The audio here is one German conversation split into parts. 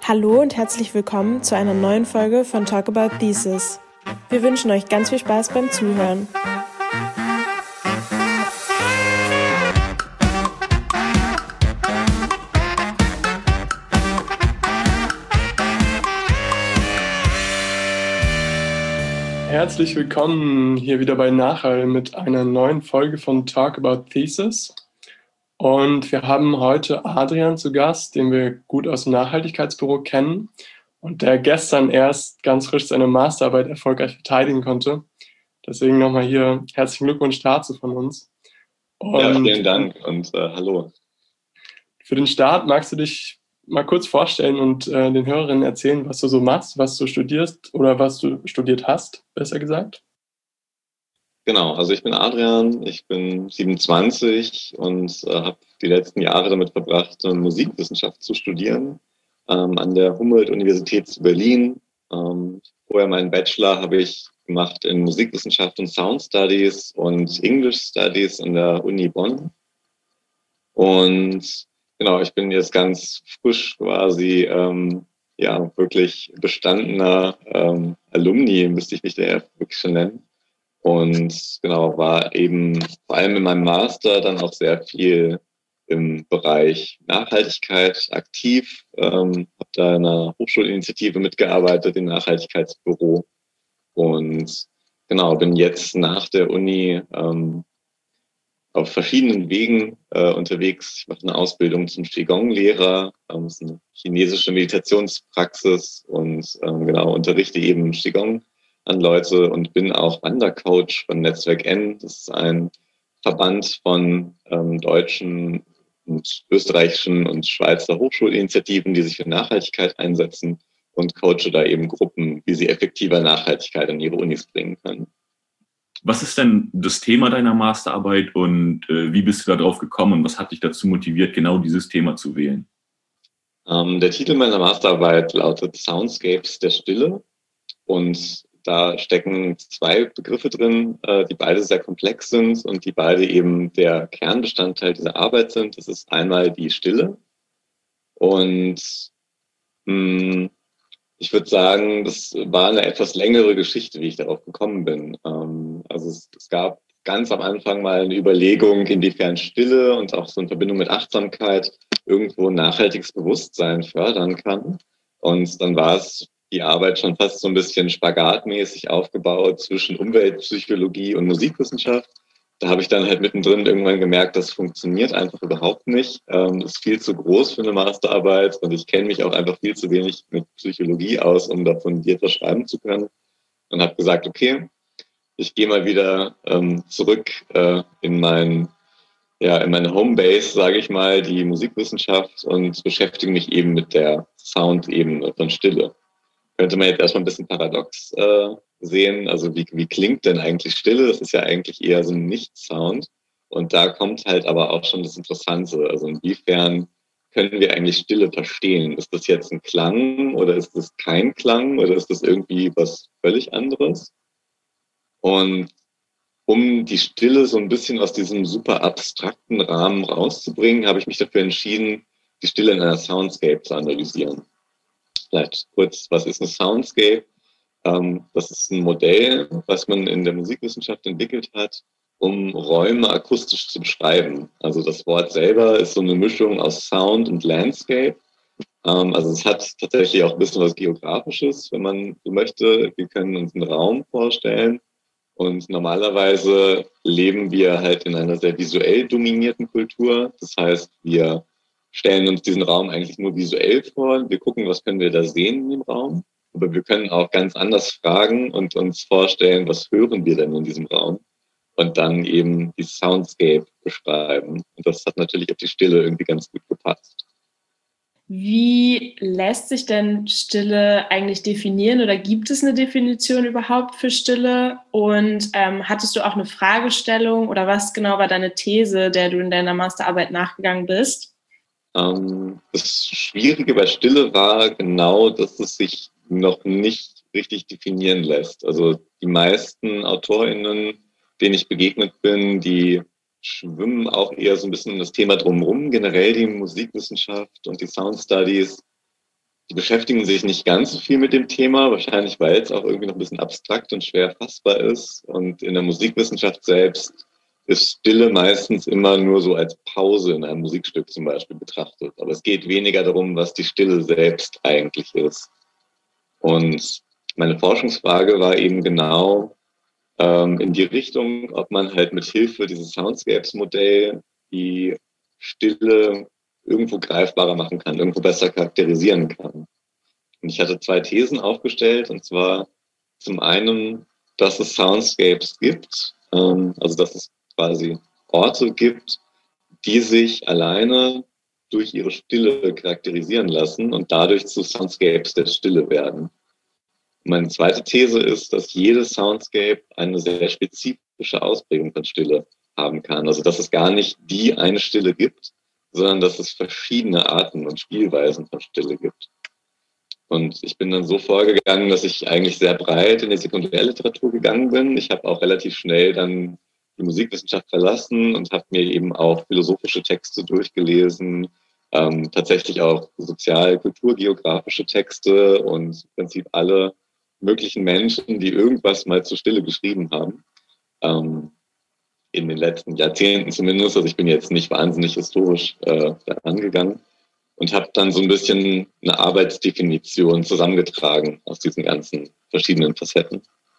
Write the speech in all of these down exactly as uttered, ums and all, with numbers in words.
Hallo und herzlich willkommen zu einer neuen Folge von Talk About Thesis. Wir wünschen euch ganz viel Spaß beim Zuhören. Herzlich willkommen hier wieder bei Nachhall mit einer neuen Folge von Talk About Thesis. Und wir haben heute Adrian zu Gast, den wir gut aus dem Nachhaltigkeitsbüro kennen und der gestern erst ganz frisch seine Masterarbeit erfolgreich verteidigen konnte. Deswegen nochmal hier herzlichen Glückwunsch dazu von uns. Und ja, vielen Dank und äh, hallo. Für den Start magst du dich mal kurz vorstellen und äh, den Hörerinnen erzählen, was du so machst, was du studierst oder was du studiert hast, besser gesagt? Genau, also ich bin Adrian, ich bin siebenundzwanzig und äh, habe die letzten Jahre damit verbracht, Musikwissenschaft zu studieren ähm, an der Humboldt-Universität zu Berlin. Ähm, vorher meinen Bachelor habe ich gemacht in Musikwissenschaft und Sound Studies und English Studies an der Uni Bonn. Und genau, ich bin jetzt ganz frisch quasi, ähm, ja, wirklich bestandener ähm, Alumni, müsste ich mich da ja wirklich schon nennen. Und genau, war eben vor allem in meinem Master dann auch sehr viel im Bereich Nachhaltigkeit aktiv. Ähm, habe da in einer Hochschulinitiative mitgearbeitet, im Nachhaltigkeitsbüro. Und genau, bin jetzt nach der Uni ähm, auf verschiedenen Wegen äh, unterwegs. Ich mache eine Ausbildung zum Qigong-Lehrer. Ähm, das ist eine chinesische Meditationspraxis und ähm, genau, unterrichte eben Qigong an Leute und bin auch Wandercoach von Netzwerk N. Das ist ein Verband von ähm, deutschen und österreichischen und Schweizer Hochschulinitiativen, die sich für Nachhaltigkeit einsetzen und coache da eben Gruppen, wie sie effektiver Nachhaltigkeit an ihre Unis bringen können. Was ist denn das Thema deiner Masterarbeit und äh, wie bist du darauf gekommen und was hat dich dazu motiviert, genau dieses Thema zu wählen? Ähm, der Titel meiner Masterarbeit lautet Soundscapes der Stille und da stecken zwei Begriffe drin, äh, die beide sehr komplex sind und die beide eben der Kernbestandteil dieser Arbeit sind. Das ist einmal die Stille und mh, ich würde sagen, das war eine etwas längere Geschichte, wie ich darauf gekommen bin. Ähm, also es, es gab ganz am Anfang mal eine Überlegung, inwiefern Stille und auch so in Verbindung mit Achtsamkeit irgendwo nachhaltiges Bewusstsein fördern kann. Und dann war es die Arbeit schon fast so ein bisschen spagatmäßig aufgebaut zwischen Umweltpsychologie und Musikwissenschaft. Da habe ich dann halt mittendrin irgendwann gemerkt, das funktioniert einfach überhaupt nicht. Ähm, ist viel zu groß für eine Masterarbeit und ich kenne mich auch einfach viel zu wenig mit Psychologie aus, um da fundiert was schreiben zu können. Und habe gesagt, okay, ich gehe mal wieder ähm, zurück äh, in mein ja in meine Homebase, sage ich mal, die Musikwissenschaft und beschäftige mich eben mit der Soundebene von Stille. Könnte man jetzt erstmal ein bisschen paradox äh, sehen. Also wie, wie klingt denn eigentlich Stille? Das ist ja eigentlich eher so ein Nicht-Sound. Und da kommt halt aber auch schon das Interessante. Also inwiefern können wir eigentlich Stille verstehen? Ist das jetzt ein Klang oder ist das kein Klang oder ist das irgendwie was völlig anderes? Und um die Stille so ein bisschen aus diesem super abstrakten Rahmen rauszubringen, habe ich mich dafür entschieden, die Stille in einer Soundscape zu analysieren. Vielleicht kurz, was ist ein Soundscape? Ähm, das ist ein Modell, was man in der Musikwissenschaft entwickelt hat, um Räume akustisch zu beschreiben. Also das Wort selber ist so eine Mischung aus Sound und Landscape. Ähm, also es hat tatsächlich auch ein bisschen was Geografisches, wenn man so möchte. Wir können uns einen Raum vorstellen und normalerweise leben wir halt in einer sehr visuell dominierten Kultur. Das heißt, wir stellen uns diesen Raum eigentlich nur visuell vor. Wir gucken, was können wir da sehen in dem Raum. Aber wir können auch ganz anders fragen und uns vorstellen, was hören wir denn in diesem Raum? Und dann eben die Soundscape beschreiben. Und das hat natürlich auf die Stille irgendwie ganz gut gepasst. Wie lässt sich denn Stille eigentlich definieren oder gibt es eine Definition überhaupt für Stille? Und ähm, hattest du auch eine Fragestellung oder was genau war deine These, der du in deiner Masterarbeit nachgegangen bist? Das Schwierige bei Stille war genau, dass es sich noch nicht richtig definieren lässt. Also die meisten AutorInnen, denen ich begegnet bin, die schwimmen auch eher so ein bisschen um das Thema drumherum, generell die Musikwissenschaft und die Sound Studies. die beschäftigen sich nicht ganz so viel mit dem Thema, wahrscheinlich weil es auch irgendwie noch ein bisschen abstrakt und schwer fassbar ist. Und in der Musikwissenschaft selbst ist Stille meistens immer nur so als Pause in einem Musikstück zum Beispiel betrachtet. Aber es geht weniger darum, was die Stille selbst eigentlich ist. Und meine Forschungsfrage war eben genau ähm, in die Richtung, ob man halt mit Hilfe dieses Soundscapes-Modell die Stille irgendwo greifbarer machen kann, irgendwo besser charakterisieren kann. Und ich hatte zwei Thesen aufgestellt, und zwar zum einen, dass es Soundscapes gibt, ähm, also dass es quasi Orte gibt, die sich alleine durch ihre Stille charakterisieren lassen und dadurch zu Soundscapes der Stille werden. Meine zweite These ist, dass jedes Soundscape eine sehr spezifische Ausprägung von Stille haben kann. Also dass es gar nicht die eine Stille gibt, sondern dass es verschiedene Arten und Spielweisen von Stille gibt. Und ich bin dann so vorgegangen, dass ich eigentlich sehr breit in die Sekundärliteratur gegangen bin. Ich habe auch relativ schnell dann die Musikwissenschaft verlassen und habe mir eben auch philosophische Texte durchgelesen, ähm, tatsächlich auch sozial-kulturgeografische Texte und im Prinzip alle möglichen Menschen, die irgendwas mal zur Stille geschrieben haben, ähm, in den letzten Jahrzehnten zumindest. Also ich bin jetzt nicht wahnsinnig historisch äh, angegangen und habe dann so ein bisschen eine Arbeitsdefinition zusammengetragen aus diesen ganzen verschiedenen Facetten.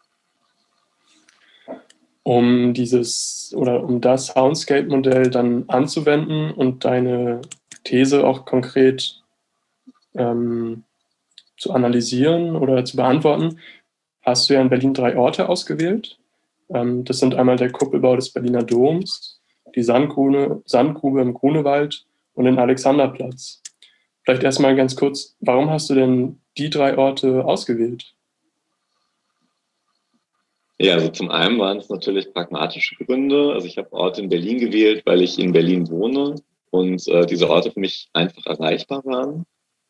Um dieses oder um das Soundscape-Modell dann anzuwenden und deine These auch konkret ähm, zu analysieren oder zu beantworten, hast du ja in Berlin drei Orte ausgewählt. Ähm, das sind einmal der Kuppelbau des Berliner Doms, die Sandgrube, Sandgrube im Grunewald und den Alexanderplatz. Vielleicht erstmal ganz kurz, warum hast du denn die drei Orte ausgewählt? Ja, also zum einen waren es natürlich pragmatische Gründe. Also ich habe Orte in Berlin gewählt, weil ich in Berlin wohne und äh, diese Orte für mich einfach erreichbar waren.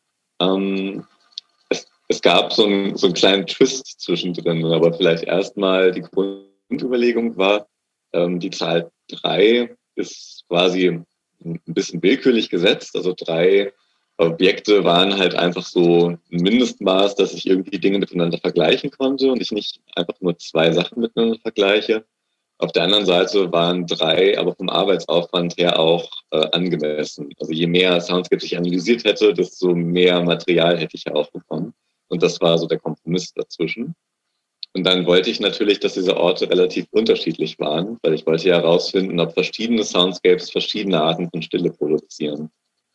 Ähm, es, es gab so einen, so einen kleinen Twist zwischendrin, aber vielleicht erstmal die Grundüberlegung war, ähm, die Zahl drei ist quasi ein bisschen willkürlich gesetzt. Also drei Objekte waren halt einfach so ein Mindestmaß, dass ich irgendwie Dinge miteinander vergleichen konnte und ich nicht einfach nur zwei Sachen miteinander vergleiche. Auf der anderen Seite waren drei aber vom Arbeitsaufwand her auch äh, angemessen. Also je mehr Soundscapes ich analysiert hätte, desto mehr Material hätte ich ja auch bekommen. Und das war so der Kompromiss dazwischen. Und dann wollte ich natürlich, dass diese Orte relativ unterschiedlich waren, weil ich wollte ja herausfinden, ob verschiedene Soundscapes verschiedene Arten von Stille produzieren.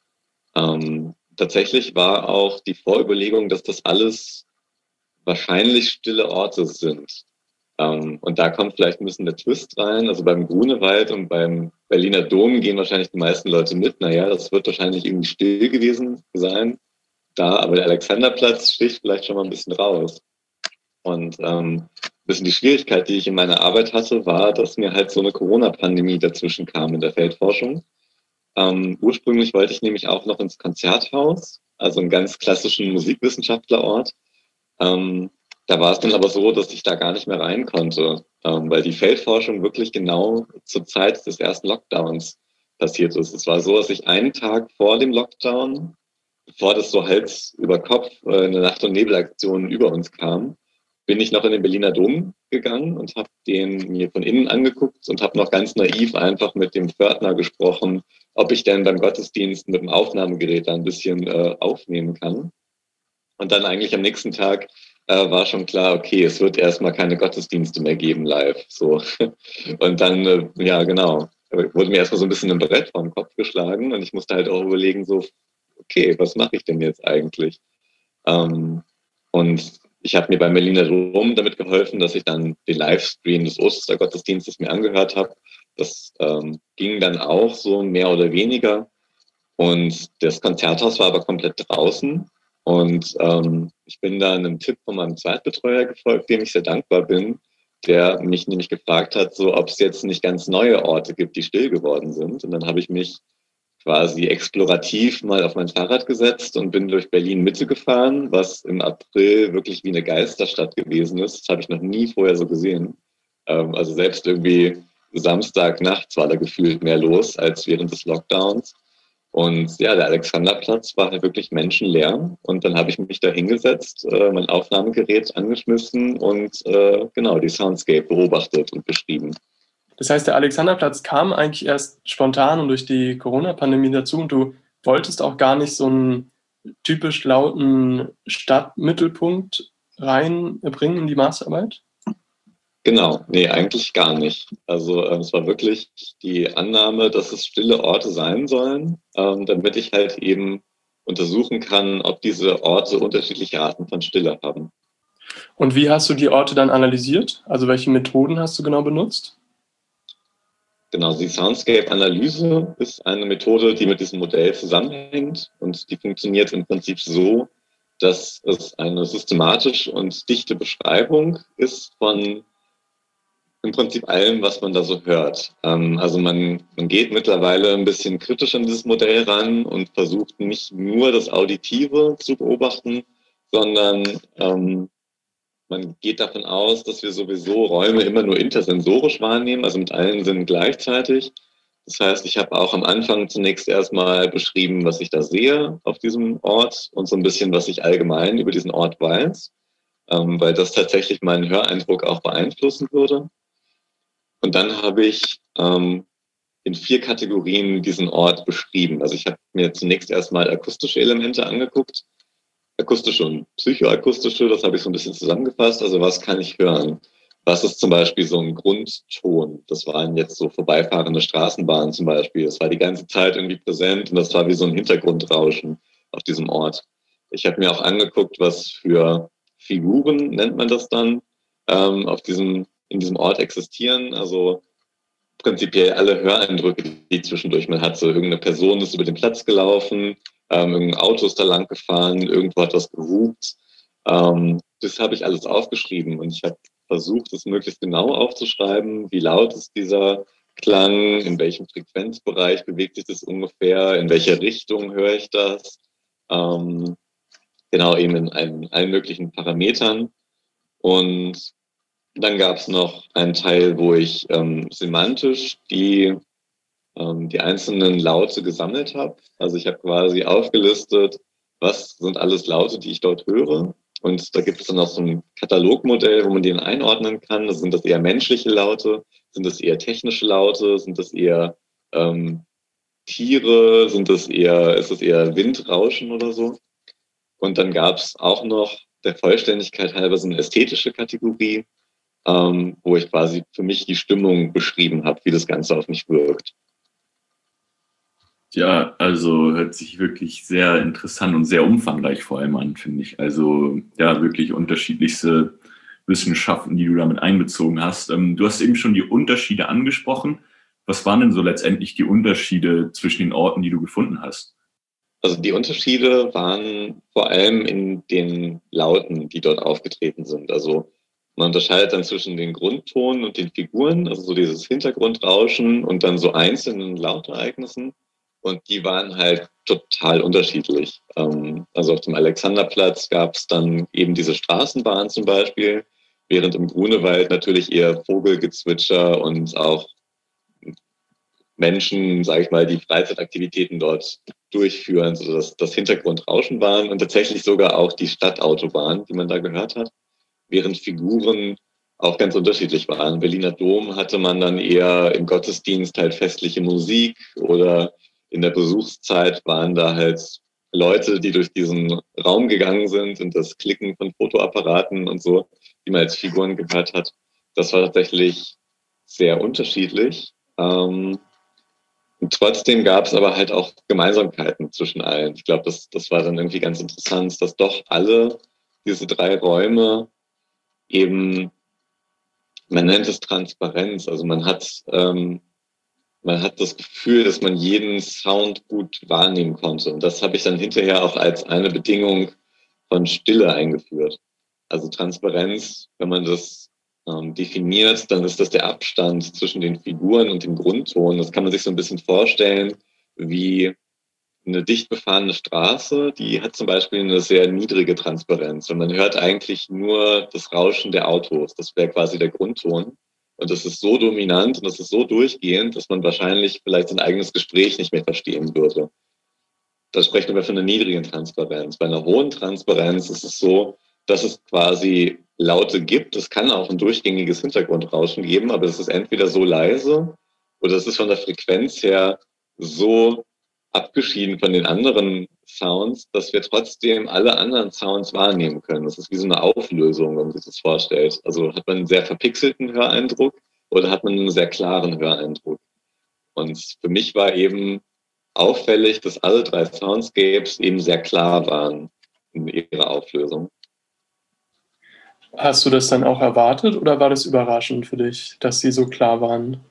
Ähm, tatsächlich war auch die Vorüberlegung, dass das alles wahrscheinlich stille Orte sind. Ähm, und da kommt vielleicht ein bisschen der Twist rein. Also beim Grunewald und beim Berliner Dom gehen wahrscheinlich die meisten Leute mit. Naja, das wird wahrscheinlich irgendwie still gewesen sein. Da, aber der Alexanderplatz sticht vielleicht schon mal ein bisschen raus. Und ähm, ein bisschen die Schwierigkeit, die ich in meiner Arbeit hatte, war, dass mir halt so eine Corona-Pandemie dazwischen kam in der Feldforschung. Ähm, ursprünglich wollte ich nämlich auch noch ins Konzerthaus, also einen ganz klassischen Musikwissenschaftlerort. Ähm, da war es dann aber so, dass ich da gar nicht mehr rein konnte, ähm, weil die Feldforschung wirklich genau zur Zeit des ersten Lockdowns passiert ist. Es war so, dass ich einen Tag vor dem Lockdown, bevor das so Hals über Kopf äh, eine Nacht- und Nebelaktion über uns kam, bin ich noch in den Berliner Dom gegangen und habe den mir von innen angeguckt und habe noch ganz naiv einfach mit dem Pförtner gesprochen, ob ich denn beim Gottesdienst mit dem Aufnahmegerät da ein bisschen äh, aufnehmen kann. Und dann eigentlich am nächsten Tag äh, war schon klar, okay, es wird erstmal keine Gottesdienste mehr geben live. So. Und dann, äh, ja genau, wurde mir erstmal so ein bisschen ein Brett vor den Kopf geschlagen und ich musste halt auch überlegen, so, okay, was mache ich denn jetzt eigentlich? Ähm, und ich habe mir beim Berliner Dom damit geholfen, dass ich dann den Livestream des Ostergottesdienstes mir angehört habe. Das ähm, ging dann auch so mehr oder weniger. Und das Konzerthaus war aber komplett draußen. Und ähm, ich bin da einem Tipp von meinem Zweitbetreuer gefolgt, dem ich sehr dankbar bin, der mich nämlich gefragt hat, so ob es jetzt nicht ganz neue Orte gibt, die still geworden sind. Und dann habe ich mich quasi explorativ mal auf mein Fahrrad gesetzt und bin durch Berlin Mitte gefahren, was im April wirklich wie eine Geisterstadt gewesen ist. Das habe ich noch nie vorher so gesehen. Ähm, also selbst irgendwie Samstagnachts war da gefühlt mehr los als während des Lockdowns. Und ja, der Alexanderplatz war halt wirklich menschenleer. Und dann habe ich mich da hingesetzt, äh, mein Aufnahmegerät angeschmissen und äh, genau die Soundscape beobachtet und beschrieben. Das heißt, der Alexanderplatz kam eigentlich erst spontan und durch die Corona-Pandemie dazu und du wolltest auch gar nicht so einen typisch lauten Stadtmittelpunkt reinbringen in die Masterarbeit? Genau, nee, eigentlich gar nicht. Also ähm, es war wirklich die Annahme, dass es stille Orte sein sollen, ähm, damit ich halt eben untersuchen kann, ob diese Orte unterschiedliche Arten von Stille haben. Und wie hast du die Orte dann analysiert? Also welche Methoden hast du genau benutzt? Genau, die Soundscape-Analyse ist eine Methode, die mit diesem Modell zusammenhängt und die funktioniert im Prinzip so, dass es eine systematische und dichte Beschreibung ist von im Prinzip allem, was man da so hört. Ähm, also man, man geht mittlerweile ein bisschen kritisch an dieses Modell ran und versucht nicht nur das Auditive zu beobachten, sondern ähm, man geht davon aus, dass wir sowieso Räume immer nur intersensorisch wahrnehmen, also mit allen Sinnen gleichzeitig. Das heißt, ich habe auch am Anfang zunächst erstmal beschrieben, was ich da sehe auf diesem Ort und so ein bisschen, was ich allgemein über diesen Ort weiß, ähm, weil das tatsächlich meinen Höreindruck auch beeinflussen würde. Und dann habe ich ähm, in vier Kategorien diesen Ort beschrieben. Also ich habe mir zunächst erstmal akustische Elemente angeguckt, akustische und psychoakustische, das habe ich so ein bisschen zusammengefasst. Also was kann ich hören? Was ist zum Beispiel so ein Grundton? Das waren jetzt so vorbeifahrende Straßenbahnen zum Beispiel. Das war die ganze Zeit irgendwie präsent und das war wie so ein Hintergrundrauschen auf diesem Ort. Ich habe mir auch angeguckt, was für Figuren, nennt man das dann, ähm, auf diesem, in diesem Ort existieren. Also prinzipiell alle Höreindrücke, die zwischendurch man hat. So irgendeine Person ist über den Platz gelaufen, ähm, irgendein Auto ist da lang gefahren, irgendwo hat was gehupt. Ähm, das habe ich alles aufgeschrieben und ich habe versucht, es möglichst genau aufzuschreiben. Wie laut ist dieser Klang? In welchem Frequenzbereich bewegt sich das ungefähr? In welcher Richtung höre ich das? Ähm, genau, eben in allen, allen möglichen Parametern. Und dann gab es noch einen Teil, wo ich ähm, semantisch die, ähm, die einzelnen Laute gesammelt habe. Also ich habe quasi aufgelistet, was sind alles Laute, die ich dort höre. Und da gibt es dann auch so ein Katalogmodell, wo man den einordnen kann. Also sind das eher menschliche Laute? Sind das eher technische Laute? Sind das eher ähm, Tiere? Sind das eher, ist das eher Windrauschen oder so? Und dann gab es auch noch der Vollständigkeit halber so eine ästhetische Kategorie, ähm, wo ich quasi für mich die Stimmung beschrieben habe, wie das Ganze auf mich wirkt. Ja, also hört sich wirklich sehr interessant und sehr umfangreich vor allem an, finde ich. Also ja, wirklich unterschiedlichste Wissenschaften, die du damit einbezogen hast. Ähm, du hast eben schon die Unterschiede angesprochen. Was waren denn so letztendlich die Unterschiede zwischen den Orten, die du gefunden hast? Also die Unterschiede waren vor allem in den Lauten, die dort aufgetreten sind. Also man unterscheidet dann zwischen den Grundtonen und den Figuren, also so dieses Hintergrundrauschen und dann so einzelnen Lautereignissen. Und die waren halt total unterschiedlich. Also auf dem Alexanderplatz gab es dann eben diese Straßenbahn zum Beispiel, während im Grunewald natürlich eher Vogelgezwitscher und auch Menschen, sage ich mal, die Freizeitaktivitäten dort durchführen, so dass das Hintergrundrauschen waren und tatsächlich sogar auch die Stadtautobahn, die man da gehört hat, während Figuren auch ganz unterschiedlich waren. Im Berliner Dom hatte man dann eher im Gottesdienst halt festliche Musik oder in der Besuchszeit waren da halt Leute, die durch diesen Raum gegangen sind und das Klicken von Fotoapparaten und so, die man als Figuren gehört hat. Das war tatsächlich sehr unterschiedlich. Ähm, und trotzdem gab es aber halt auch Gemeinsamkeiten zwischen allen. Ich glaube, das, das war dann irgendwie ganz interessant, dass doch alle diese drei Räume eben, man nennt es Transparenz, also man hat, ähm, man hat das Gefühl, dass man jeden Sound gut wahrnehmen konnte. Und das habe ich dann hinterher auch als eine Bedingung von Stille eingeführt. Also Transparenz, wenn man das ähm, definiert, dann ist das der Abstand zwischen den Figuren und dem Grundton. Das kann man sich so ein bisschen vorstellen wie eine dicht befahrene Straße, die hat zum Beispiel eine sehr niedrige Transparenz. Und man hört eigentlich nur das Rauschen der Autos. Das wäre quasi der Grundton. Und das ist so dominant und das ist so durchgehend, dass man wahrscheinlich vielleicht sein eigenes Gespräch nicht mehr verstehen würde. da sprechen wir von einer niedrigen Transparenz. Bei einer hohen Transparenz ist es so, dass es quasi Laute gibt. Es kann auch ein durchgängiges Hintergrundrauschen geben, aber es ist entweder so leise oder es ist von der Frequenz her so abgeschieden von den anderen Sounds, dass wir trotzdem alle anderen Sounds wahrnehmen können. Das ist wie so eine Auflösung, wenn man sich das vorstellt. Also hat man einen sehr verpixelten Höreindruck oder hat man einen sehr klaren Höreindruck. Und für mich war eben auffällig, dass alle drei Soundscapes eben sehr klar waren in ihrer Auflösung. Hast du das dann auch erwartet oder war das überraschend für dich, dass sie so klar waren?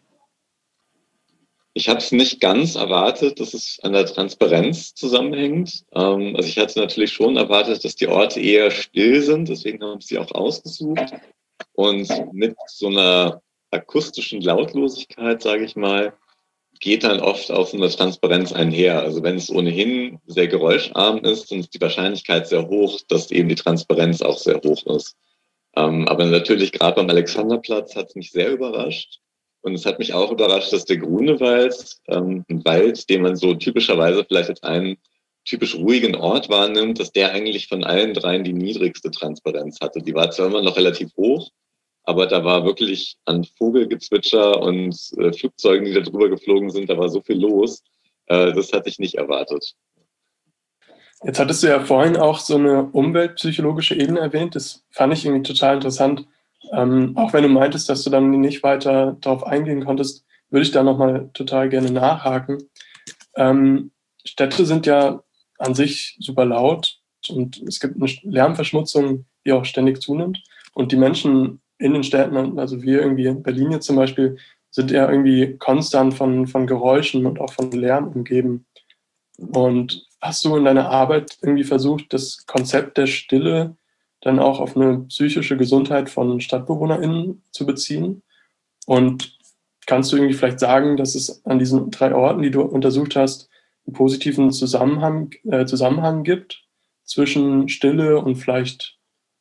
Ich habe es nicht ganz erwartet, dass es an der Transparenz zusammenhängt. Ähm, also ich hatte natürlich schon erwartet, dass die Orte eher still sind, deswegen haben wir sie auch ausgesucht. Und mit so einer akustischen Lautlosigkeit, sage ich mal, geht dann oft auch so eine Transparenz einher. Also wenn es ohnehin sehr geräuscharm ist, dann ist die Wahrscheinlichkeit sehr hoch, dass eben die Transparenz auch sehr hoch ist. Ähm, aber natürlich gerade beim Alexanderplatz hat es mich sehr überrascht. Und es hat mich auch überrascht, dass der Grunewald, ähm, ein Wald, den man so typischerweise vielleicht als einen typisch ruhigen Ort wahrnimmt, dass der eigentlich von allen dreien die niedrigste Transparenz hatte. Die war zwar immer noch relativ hoch, aber da war wirklich an Vogelgezwitscher und äh, Flugzeugen, die da drüber geflogen sind, da war so viel los. Äh, das hatte ich nicht erwartet. Jetzt hattest du ja vorhin auch so eine umweltpsychologische Ebene erwähnt. Das fand ich irgendwie total interessant. Ähm, auch wenn du meintest, dass du dann nicht weiter darauf eingehen konntest, würde ich da nochmal total gerne nachhaken. Ähm, Städte sind ja an sich super laut und es gibt eine Lärmverschmutzung, die auch ständig zunimmt. Und die Menschen in den Städten, also wir irgendwie in Berlin jetzt zum Beispiel, sind ja irgendwie konstant von, von Geräuschen und auch von Lärm umgeben. Und hast du in deiner Arbeit irgendwie versucht, das Konzept der Stille dann auch auf eine psychische Gesundheit von StadtbewohnerInnen zu beziehen? Und kannst du irgendwie vielleicht sagen, dass es an diesen drei Orten, die du untersucht hast, einen positiven Zusammenhang, äh, Zusammenhang gibt zwischen Stille und vielleicht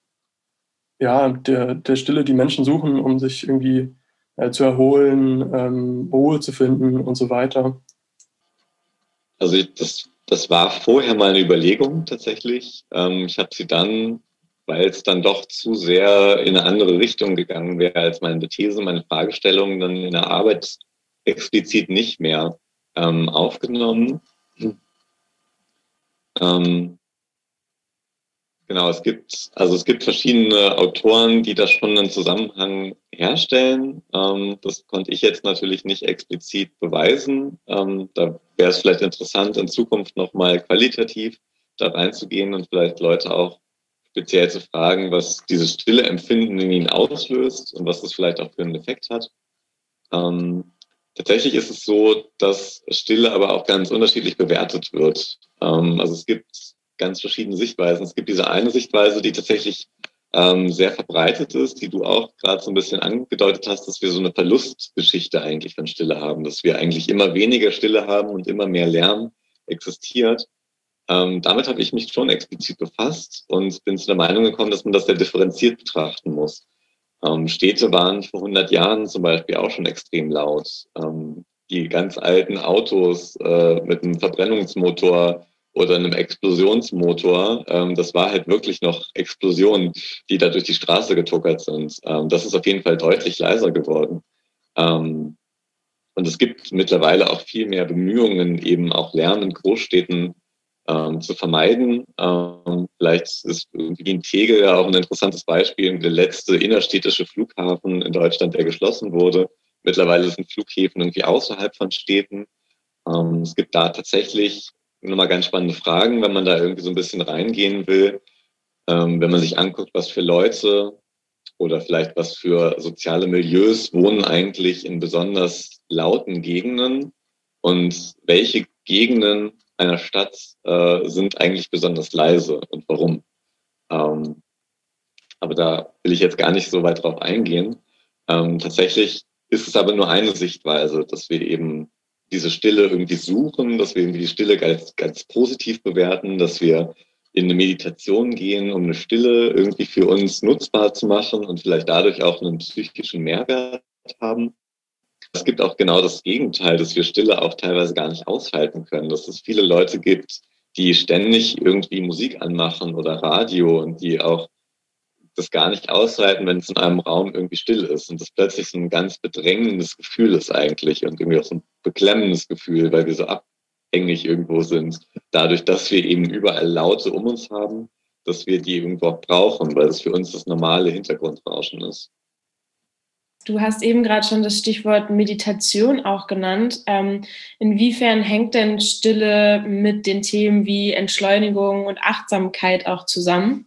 ja, der, der Stille, die Menschen suchen, um sich irgendwie äh, zu erholen, ähm, Ruhe zu finden und so weiter? Also ich, das, das war vorher mal eine Überlegung tatsächlich. Ähm, ich habe sie dann, weil es dann doch zu sehr in eine andere Richtung gegangen wäre als meine These, meine Fragestellung, dann in der Arbeit explizit nicht mehr ähm, aufgenommen. Ähm, Genau, es gibt, also es gibt verschiedene Autoren, die da schon einen Zusammenhang herstellen. Ähm, das konnte ich jetzt natürlich nicht explizit beweisen. Ähm, da wäre es vielleicht interessant, in Zukunft nochmal qualitativ da reinzugehen und vielleicht Leute auch speziell zu fragen, was dieses stille Empfinden in ihnen auslöst und was das vielleicht auch für einen Effekt hat. Ähm, tatsächlich ist es so, dass Stille aber auch ganz unterschiedlich bewertet wird. Ähm, also es gibt ganz verschiedene Sichtweisen. Es gibt diese eine Sichtweise, die tatsächlich ähm, sehr verbreitet ist, die du auch gerade so ein bisschen angedeutet hast, dass wir so eine Verlustgeschichte eigentlich von Stille haben, dass wir eigentlich immer weniger Stille haben und immer mehr Lärm existiert. Ähm, damit habe ich mich schon explizit befasst und bin zu der Meinung gekommen, dass man das sehr differenziert betrachten muss. Ähm, Städte waren vor hundert Jahren zum Beispiel auch schon extrem laut. Ähm, die ganz alten Autos äh, mit einem Verbrennungsmotor oder einem Explosionsmotor, ähm, das war halt wirklich noch Explosionen, die da durch die Straße getuckert sind. Ähm, das ist auf jeden Fall deutlich leiser geworden. Ähm, und es gibt mittlerweile auch viel mehr Bemühungen, eben auch Lärm in Großstädten ähm, zu vermeiden. Ähm, vielleicht ist Wien Tegel ja auch ein interessantes Beispiel, der letzte innerstädtische Flughafen in Deutschland, der geschlossen wurde. Mittlerweile sind Flughäfen irgendwie außerhalb von Städten. Ähm, es gibt da tatsächlich nochmal ganz spannende Fragen, wenn man da irgendwie so ein bisschen reingehen will. Ähm, wenn man sich anguckt, was für Leute oder vielleicht was für soziale Milieus wohnen eigentlich in besonders lauten Gegenden und welche Gegenden einer Stadt äh, sind eigentlich besonders leise und warum. Ähm, aber da will ich jetzt gar nicht so weit drauf eingehen. Ähm, tatsächlich ist es aber nur eine Sichtweise, dass wir eben diese Stille irgendwie suchen, dass wir irgendwie die Stille ganz, ganz positiv bewerten, dass wir in eine Meditation gehen, um eine Stille irgendwie für uns nutzbar zu machen und vielleicht dadurch auch einen psychischen Mehrwert haben. Es gibt auch genau das Gegenteil, dass wir Stille auch teilweise gar nicht aushalten können, dass es viele Leute gibt, die ständig irgendwie Musik anmachen oder Radio und die auch das gar nicht aushalten, wenn es in einem Raum irgendwie still ist und das plötzlich so ein ganz bedrängendes Gefühl ist eigentlich und irgendwie auch so ein beklemmendes Gefühl, weil wir so abhängig irgendwo sind, dadurch, dass wir eben überall Laute um uns haben, dass wir die irgendwo auch brauchen, weil es für uns das normale Hintergrundrauschen ist. Du hast eben gerade schon das Stichwort Meditation auch genannt. Ähm, inwiefern hängt denn Stille mit den Themen wie Entschleunigung und Achtsamkeit auch zusammen?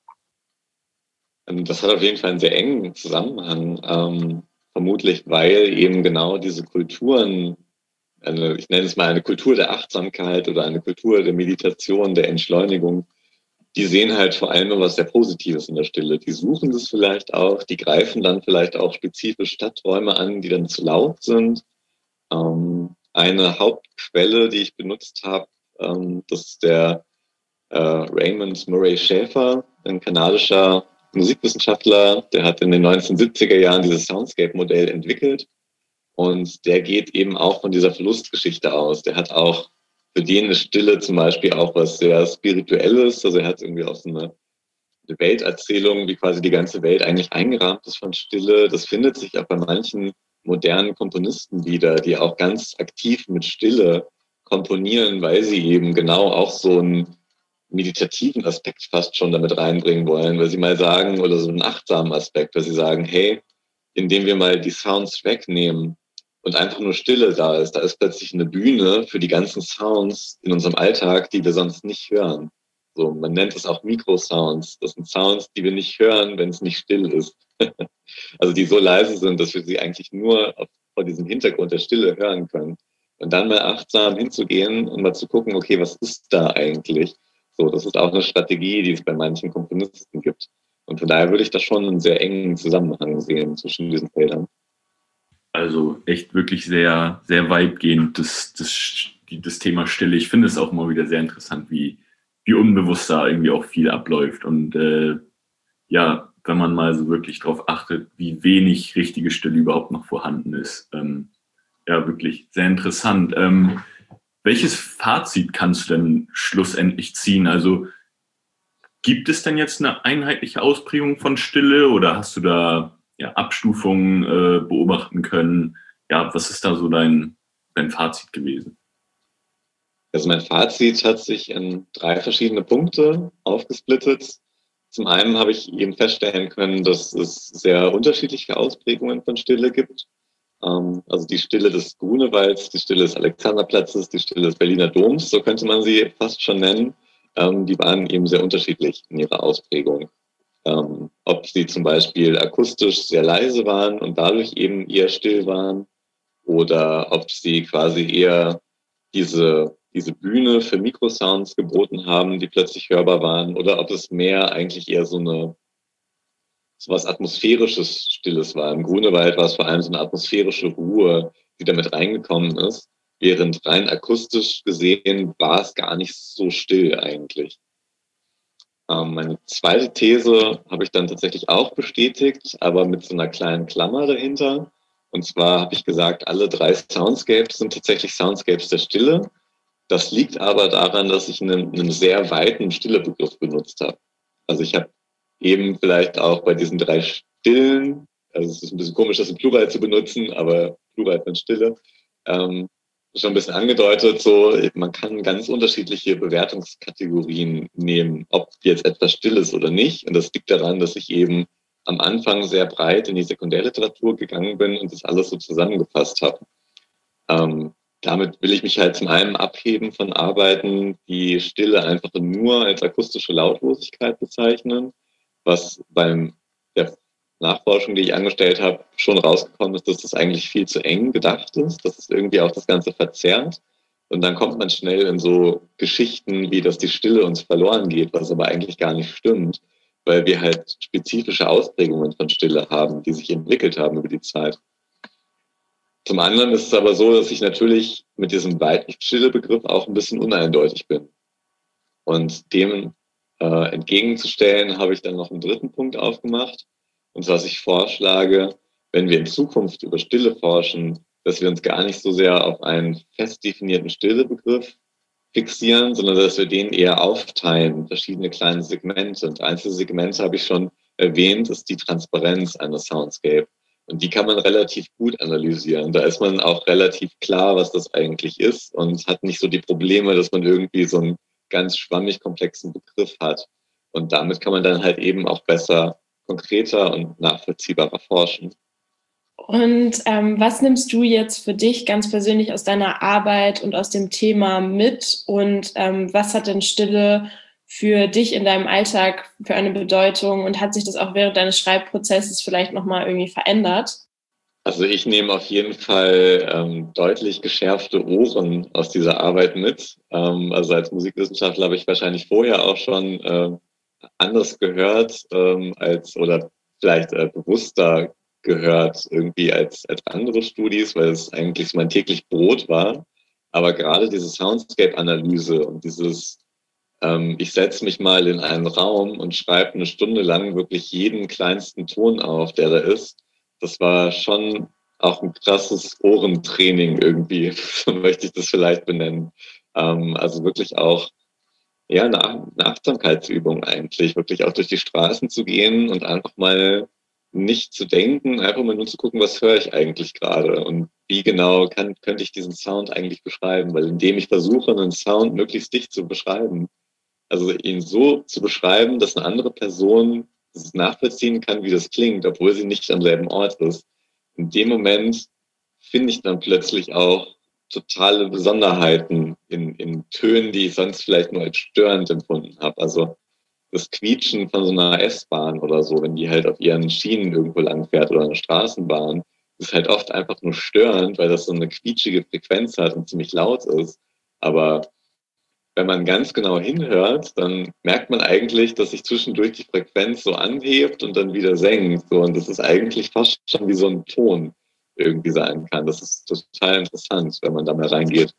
Das hat auf jeden Fall einen sehr engen Zusammenhang, ähm, vermutlich weil eben genau diese Kulturen, eine, ich nenne es mal eine Kultur der Achtsamkeit oder eine Kultur der Meditation, der Entschleunigung, die sehen halt vor allem was sehr Positives in der Stille. Die suchen das vielleicht auch, die greifen dann vielleicht auch spezifisch Stadträume an, die dann zu laut sind. Ähm, eine Hauptquelle, die ich benutzt habe, ähm, das ist der äh, Raymond Murray Schafer, ein kanadischer Musikwissenschaftler, der hat in den neunzehnhundertsiebziger Jahren dieses Soundscape-Modell entwickelt und der geht eben auch von dieser Verlustgeschichte aus. Der hat auch für den eine Stille zum Beispiel auch was sehr Spirituelles, also er hat irgendwie auch so eine, eine Welterzählung, wie quasi die ganze Welt eigentlich eingerahmt ist von Stille. Das findet sich auch bei manchen modernen Komponisten wieder, die auch ganz aktiv mit Stille komponieren, weil sie eben genau auch so einen meditativen Aspekt fast schon damit reinbringen wollen, weil sie mal sagen, oder so einen achtsamen Aspekt, weil sie sagen, hey, indem wir mal die Sounds wegnehmen und einfach nur Stille da ist, da ist plötzlich eine Bühne für die ganzen Sounds in unserem Alltag, die wir sonst nicht hören. So, man nennt es auch Mikrosounds. Das sind Sounds, die wir nicht hören, wenn es nicht still ist. Also die so leise sind, dass wir sie eigentlich nur auf, vor diesem Hintergrund der Stille hören können. Und dann mal achtsam hinzugehen und mal zu gucken, okay, was ist da eigentlich? So, das ist auch eine Strategie, die es bei manchen Komponisten gibt. Und von daher würde ich da schon einen sehr engen Zusammenhang sehen zwischen diesen Feldern. Also echt wirklich sehr, sehr weitgehend das, das, das Thema Stille. Ich finde es auch immer wieder sehr interessant, wie, wie unbewusst da irgendwie auch viel abläuft. Und äh, ja, wenn man mal so wirklich darauf achtet, wie wenig richtige Stille überhaupt noch vorhanden ist. Ähm, ja, wirklich sehr interessant. Ähm, welches Fazit kannst du denn schlussendlich ziehen? Also gibt es denn jetzt eine einheitliche Ausprägung von Stille oder hast du da ja, Abstufungen äh, beobachten können? Ja, was ist da so dein, dein Fazit gewesen? Also mein Fazit hat sich in drei verschiedene Punkte aufgesplittet. Zum einen habe ich eben feststellen können, dass es sehr unterschiedliche Ausprägungen von Stille gibt. Ähm, also die Stille des Grunewalds, die Stille des Alexanderplatzes, die Stille des Berliner Doms, so könnte man sie fast schon nennen. Ähm, die waren eben sehr unterschiedlich in ihrer Ausprägung. Ähm, ob sie zum Beispiel akustisch sehr leise waren und dadurch eben eher still waren oder ob sie quasi eher diese, diese Bühne für Mikrosounds geboten haben, die plötzlich hörbar waren oder ob es mehr eigentlich eher so eine so was atmosphärisches Stilles war. Im Grunewald war es vor allem so eine atmosphärische Ruhe, die damit reingekommen ist, während rein akustisch gesehen war es gar nicht so still eigentlich. Meine zweite These habe ich dann tatsächlich auch bestätigt, aber mit so einer kleinen Klammer dahinter. Und zwar habe ich gesagt, alle drei Soundscapes sind tatsächlich Soundscapes der Stille. Das liegt aber daran, dass ich einen, einen sehr weiten Stillebegriff benutzt habe. Also ich habe eben vielleicht auch bei diesen drei Stillen, also es ist ein bisschen komisch, das im Plural zu benutzen, aber Plural von Stille, ähm, schon ein bisschen angedeutet, so man kann ganz unterschiedliche Bewertungskategorien nehmen, ob jetzt etwas still ist oder nicht. Und das liegt daran, dass ich eben am Anfang sehr breit in die Sekundärliteratur gegangen bin und das alles so zusammengefasst habe. Ähm, damit will ich mich halt zum einen abheben von Arbeiten, die Stille einfach nur als akustische Lautlosigkeit bezeichnen, was beim der Nachforschung, die ich angestellt habe, schon rausgekommen ist, dass das eigentlich viel zu eng gedacht ist, dass es irgendwie auch das Ganze verzerrt. Und dann kommt man schnell in so Geschichten, wie dass die Stille uns verloren geht, was aber eigentlich gar nicht stimmt, weil wir halt spezifische Ausprägungen von Stille haben, die sich entwickelt haben über die Zeit. Zum anderen ist es aber so, dass ich natürlich mit diesem weiten Stille-Begriff auch ein bisschen uneindeutig bin. Und dem äh, entgegenzustellen, habe ich dann noch einen dritten Punkt aufgemacht. Und was ich vorschlage, wenn wir in Zukunft über Stille forschen, dass wir uns gar nicht so sehr auf einen fest definierten Stillebegriff fixieren, sondern dass wir den eher aufteilen, verschiedene kleine Segmente. Und einzelne Segmente habe ich schon erwähnt, ist die Transparenz einer Soundscape. Und die kann man relativ gut analysieren. Da ist man auch relativ klar, was das eigentlich ist und hat nicht so die Probleme, dass man irgendwie so einen ganz schwammig komplexen Begriff hat. Und damit kann man dann halt eben auch besser, konkreter und nachvollziehbarer forschen. Und ähm, was nimmst du jetzt für dich ganz persönlich aus deiner Arbeit und aus dem Thema mit? Und ähm, was hat denn Stille für dich in deinem Alltag für eine Bedeutung? Und hat sich das auch während deines Schreibprozesses vielleicht nochmal irgendwie verändert? Also ich nehme auf jeden Fall ähm, deutlich geschärfte Ohren aus dieser Arbeit mit. Ähm, also als Musikwissenschaftler habe ich wahrscheinlich vorher auch schon äh, anders gehört ähm, als oder vielleicht äh, bewusster gehört irgendwie als, als andere Studis, weil es eigentlich so mein täglich Brot war. Aber gerade diese Soundscape-Analyse und dieses, ähm, ich setze mich mal in einen Raum und schreibe eine Stunde lang wirklich jeden kleinsten Ton auf, der da ist, das war schon auch ein krasses Ohrentraining irgendwie, so möchte ich das vielleicht benennen. Ähm, also wirklich auch ja, eine, eine Achtsamkeitsübung eigentlich, wirklich auch durch die Straßen zu gehen und einfach mal nicht zu denken, einfach mal nur zu gucken, was höre ich eigentlich gerade und wie genau kann, könnte ich diesen Sound eigentlich beschreiben, weil indem ich versuche, einen Sound möglichst dicht zu beschreiben, also ihn so zu beschreiben, dass eine andere Person es nachvollziehen kann, wie das klingt, obwohl sie nicht am selben Ort ist. In dem Moment finde ich dann plötzlich auch totale Besonderheiten in, in Tönen, die ich sonst vielleicht nur als störend empfunden habe. Also das Quietschen von so einer S-Bahn oder so, wenn die halt auf ihren Schienen irgendwo lang fährt oder eine Straßenbahn, ist halt oft einfach nur störend, weil das so eine quietschige Frequenz hat und ziemlich laut ist. Aber wenn man ganz genau hinhört, dann merkt man eigentlich, dass sich zwischendurch die Frequenz so anhebt und dann wieder senkt. So, und das ist eigentlich fast schon wie so ein Ton irgendwie sein kann. Das ist total interessant, wenn man da mal reingeht.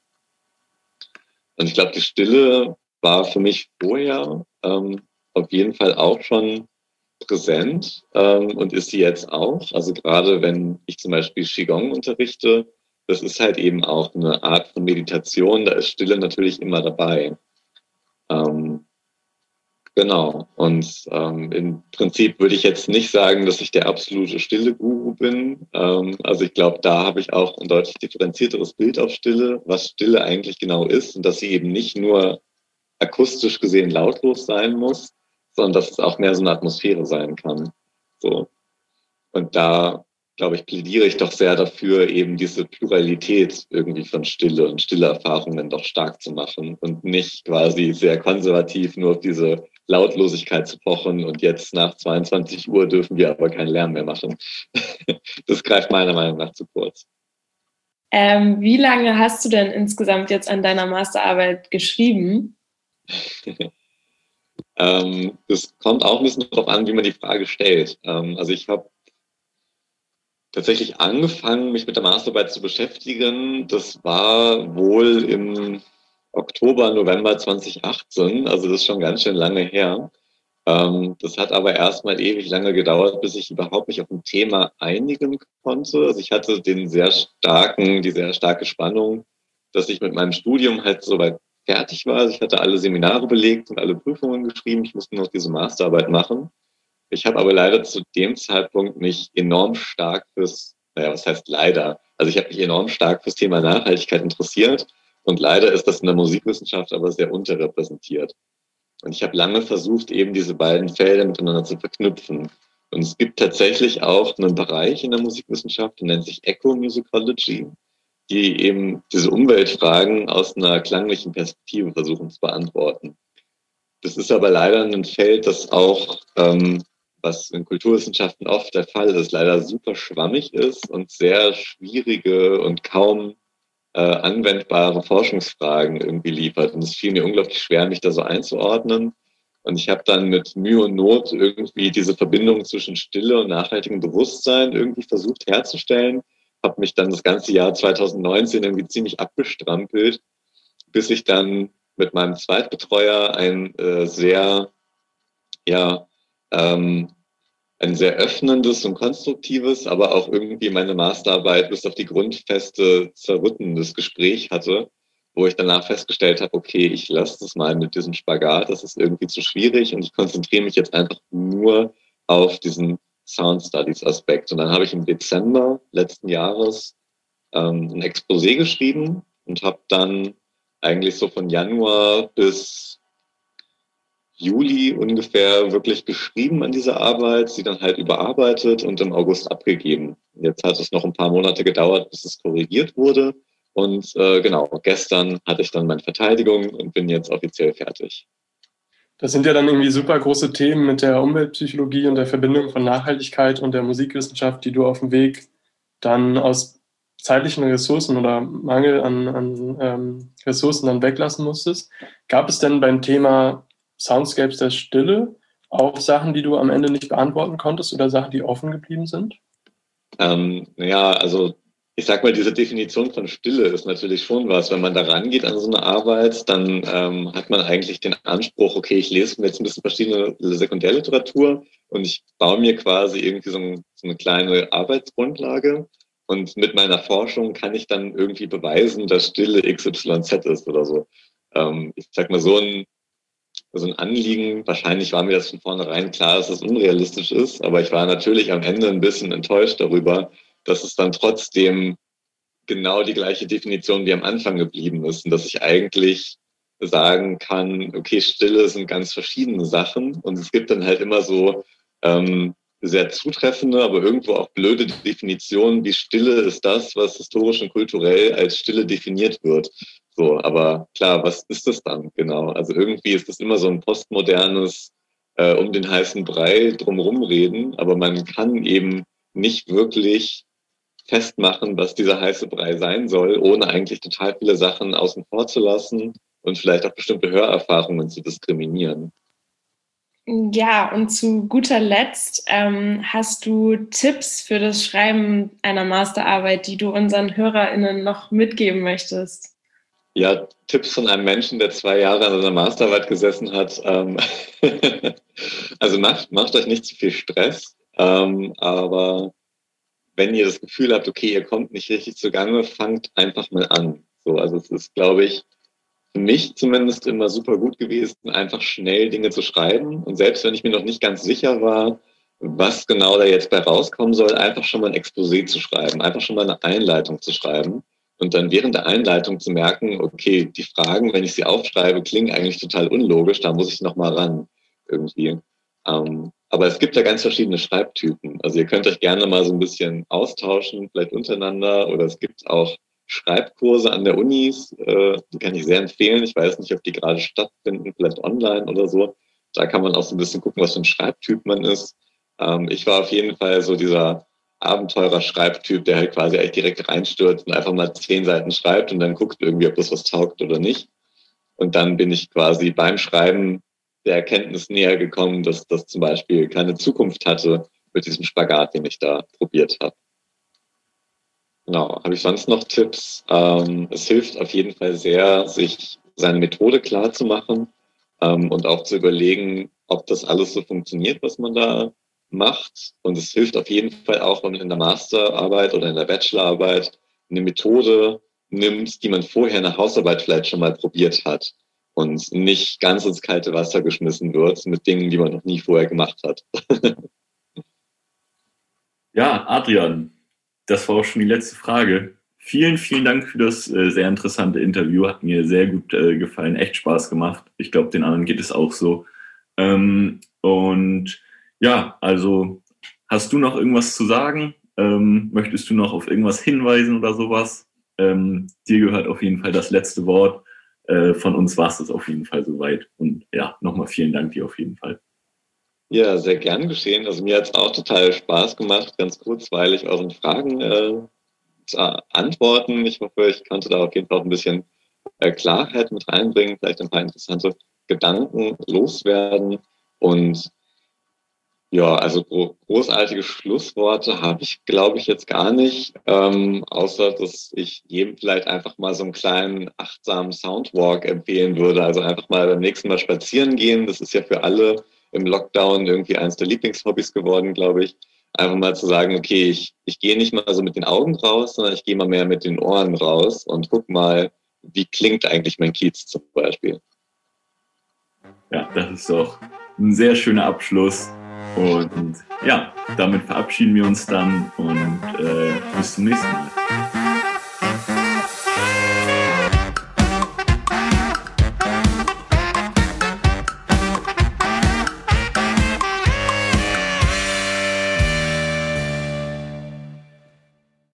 Und ich glaube, die Stille war für mich vorher ähm, auf jeden Fall auch schon präsent ähm, und ist sie jetzt auch. Also gerade wenn ich zum Beispiel Qigong unterrichte, das ist halt eben auch eine Art von Meditation, da ist Stille natürlich immer dabei. Ähm, genau. Und ähm, im Prinzip würde ich jetzt nicht sagen, dass ich der absolute Stille-Guru bin. Ähm, also ich glaube, da habe ich auch ein deutlich differenzierteres Bild auf Stille, was Stille eigentlich genau ist und dass sie eben nicht nur akustisch gesehen lautlos sein muss, sondern dass es auch mehr so eine Atmosphäre sein kann. So. Und da, glaube ich, plädiere ich doch sehr dafür, eben diese Pluralität irgendwie von Stille und stille Erfahrungen doch stark zu machen und nicht quasi sehr konservativ nur auf diese Lautlosigkeit zu pochen und jetzt nach zweiundzwanzig Uhr dürfen wir aber keinen Lärm mehr machen. Das greift meiner Meinung nach zu kurz. Ähm, wie lange hast du denn insgesamt jetzt an deiner Masterarbeit geschrieben? ähm, das kommt auch ein bisschen darauf an, wie man die Frage stellt. Ähm, also ich habe tatsächlich angefangen, mich mit der Masterarbeit zu beschäftigen. Das war wohl im Oktober, November zweitausendachtzehn, also das ist schon ganz schön lange her. Ähm, das hat aber erstmal ewig lange gedauert, bis ich überhaupt mich auf ein Thema einigen konnte. Also ich hatte den sehr starken, die sehr starke Spannung, dass ich mit meinem Studium halt soweit fertig war. Also ich hatte alle Seminare belegt und alle Prüfungen geschrieben. Ich musste noch diese Masterarbeit machen. Ich habe aber leider zu dem Zeitpunkt mich enorm stark fürs, naja, was heißt leider? Also ich habe mich enorm stark fürs Thema Nachhaltigkeit interessiert und leider ist das in der Musikwissenschaft aber sehr unterrepräsentiert. Und ich habe lange versucht, eben diese beiden Felder miteinander zu verknüpfen. Und es gibt tatsächlich auch einen Bereich in der Musikwissenschaft, der nennt sich Ecomusicology, die eben diese Umweltfragen aus einer klanglichen Perspektive versuchen zu beantworten. Das ist aber leider ein Feld, das auch, ähm, was in Kulturwissenschaften oft der Fall ist, leider super schwammig ist und sehr schwierige und kaum äh, anwendbare Forschungsfragen irgendwie liefert. Und es fiel mir unglaublich schwer, mich da so einzuordnen. Und ich habe dann mit Mühe und Not irgendwie diese Verbindung zwischen Stille und nachhaltigem Bewusstsein irgendwie versucht herzustellen. Habe mich dann das ganze Jahr zweitausendneunzehn irgendwie ziemlich abgestrampelt, bis ich dann mit meinem Zweitbetreuer ein äh, sehr, ja, ähm, ein sehr öffnendes und konstruktives, aber auch irgendwie meine Masterarbeit bis auf die Grundfeste zerrüttendes Gespräch hatte wo ich danach festgestellt habe, okay, ich lasse das mal mit diesem Spagat, das ist irgendwie zu schwierig und ich konzentriere mich jetzt einfach nur auf diesen Sound Studies Aspekt. Und dann habe ich im Dezember letzten Jahres ähm, ein Exposé geschrieben und habe dann eigentlich so von Januar bis Juli ungefähr wirklich geschrieben an dieser Arbeit, sie dann halt überarbeitet und im August abgegeben. Jetzt hat es noch ein paar Monate gedauert, bis es korrigiert wurde. Und äh, genau, gestern hatte ich dann meine Verteidigung und bin jetzt offiziell fertig. Das sind ja dann irgendwie super große Themen mit der Umweltpsychologie und der Verbindung von Nachhaltigkeit und der Musikwissenschaft, die du auf dem Weg dann aus zeitlichen Ressourcen oder Mangel an, an ähm, Ressourcen dann weglassen musstest. Gab es denn beim Thema Soundscapes der Stille auch Sachen, die du am Ende nicht beantworten konntest oder Sachen, die offen geblieben sind? Ähm, ja, also ich sag mal, diese Definition von Stille ist natürlich schon was. Wenn man da rangeht an so eine Arbeit, dann ähm, hat man eigentlich den Anspruch, okay, ich lese mir jetzt ein bisschen verschiedene Sekundärliteratur und ich baue mir quasi irgendwie so, ein, so eine kleine Arbeitsgrundlage. Und mit meiner Forschung kann ich dann irgendwie beweisen, dass Stille X Y Z ist oder so. Ähm, ich sag mal, so ein, so ein Anliegen, wahrscheinlich war mir das von vornherein klar, dass es unrealistisch ist, aber ich war natürlich am Ende ein bisschen enttäuscht darüber, dass es dann trotzdem genau die gleiche Definition wie am Anfang geblieben ist und dass ich eigentlich sagen kann, okay, Stille sind ganz verschiedene Sachen und es gibt dann halt immer so ähm, sehr zutreffende, aber irgendwo auch blöde Definitionen, wie Stille ist das, was historisch und kulturell als Stille definiert wird. So, aber klar, was ist das dann genau? Also irgendwie ist das immer so ein postmodernes äh, um den heißen Brei drumherum reden, aber man kann eben nicht wirklich festmachen, was dieser heiße Brei sein soll, ohne eigentlich total viele Sachen außen vor zu lassen und vielleicht auch bestimmte Hörerfahrungen zu diskriminieren. Ja, und zu guter Letzt ähm, hast du Tipps für das Schreiben einer Masterarbeit, die du unseren HörerInnen noch mitgeben möchtest? Ja, Tipps von einem Menschen, der zwei Jahre an einer Masterarbeit gesessen hat. Ähm also macht, macht euch nicht zu viel Stress, ähm, aber wenn ihr das Gefühl habt, okay, ihr kommt nicht richtig zugange, fangt einfach mal an. So, also es ist, glaube ich, für mich zumindest immer super gut gewesen, einfach schnell Dinge zu schreiben. Und selbst wenn ich mir noch nicht ganz sicher war, was genau da jetzt bei rauskommen soll, einfach schon mal ein Exposé zu schreiben, einfach schon mal eine Einleitung zu schreiben und dann während der Einleitung zu merken, okay, die Fragen, wenn ich sie aufschreibe, klingen eigentlich total unlogisch, da muss ich noch mal ran irgendwie. Ähm, aber es gibt ja ganz verschiedene Schreibtypen. Also ihr könnt euch gerne mal so ein bisschen austauschen, vielleicht untereinander, oder es gibt auch Schreibkurse an der Unis, äh, die kann ich sehr empfehlen. Ich weiß nicht, ob die gerade stattfinden, vielleicht online oder so. Da kann man auch so ein bisschen gucken, was für ein Schreibtyp man ist. Ähm, ich war auf jeden Fall so dieser Abenteurer-Schreibtyp, der halt quasi eigentlich direkt reinstürzt und einfach mal zehn Seiten schreibt und dann guckt irgendwie, ob das was taugt oder nicht. Und dann bin ich quasi beim Schreiben der Erkenntnis näher gekommen, dass das zum Beispiel keine Zukunft hatte mit diesem Spagat, den ich da probiert habe. Genau, habe ich sonst noch Tipps? Ähm, es hilft auf jeden Fall sehr, sich seine Methode klar zu machen ähm, und auch zu überlegen, ob das alles so funktioniert, was man da macht. Und es hilft auf jeden Fall auch, wenn man in der Masterarbeit oder in der Bachelorarbeit eine Methode nimmt, die man vorher in der Hausarbeit vielleicht schon mal probiert hat und nicht ganz ins kalte Wasser geschmissen wird mit Dingen, die man noch nie vorher gemacht hat. Ja, Adrian, das war auch schon die letzte Frage. Vielen, vielen Dank für das äh, sehr interessante Interview. Hat mir sehr gut äh, gefallen, echt Spaß gemacht. Ich glaube, den anderen geht es auch so. Ähm, und ja, also hast du noch irgendwas zu sagen? Ähm, möchtest du noch auf irgendwas hinweisen oder sowas? Ähm, dir gehört auf jeden Fall das letzte Wort. Äh, von uns war es das auf jeden Fall soweit. Und ja, nochmal vielen Dank dir auf jeden Fall. Ja, sehr gern geschehen. Also mir hat es auch total Spaß gemacht, ganz kurzweilig euren Fragen äh, zu antworten. Ich hoffe, ich konnte da auf jeden Fall auch ein bisschen äh, Klarheit mit reinbringen, vielleicht ein paar interessante Gedanken loswerden. Und ja, also gro- großartige Schlussworte habe ich, glaube ich, jetzt gar nicht, ähm, außer dass ich jedem vielleicht einfach mal so einen kleinen achtsamen Soundwalk empfehlen würde. Also einfach mal beim nächsten Mal spazieren gehen. Das ist ja für alle im Lockdown irgendwie eines der Lieblingshobbys geworden, glaube ich. Einfach mal zu sagen, okay, ich, ich gehe nicht mal so mit den Augen raus, sondern ich gehe mal mehr mit den Ohren raus und guck mal, wie klingt eigentlich mein Kiez zum Beispiel. Ja, das ist doch ein sehr schöner Abschluss. Und ja, damit verabschieden wir uns dann und äh, bis zum nächsten Mal.